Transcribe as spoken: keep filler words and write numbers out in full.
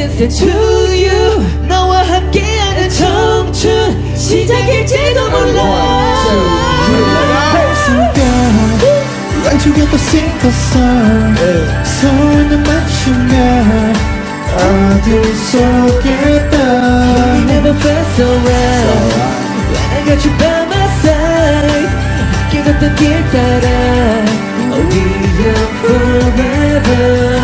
listen to you 너와 함께하는 청춘 시작일지도 몰라 Run together sing a song 손을 맞추며 어디서겠다 We never felt so right When I got you by my side 함께 걷던 길 따라 Oh we are forever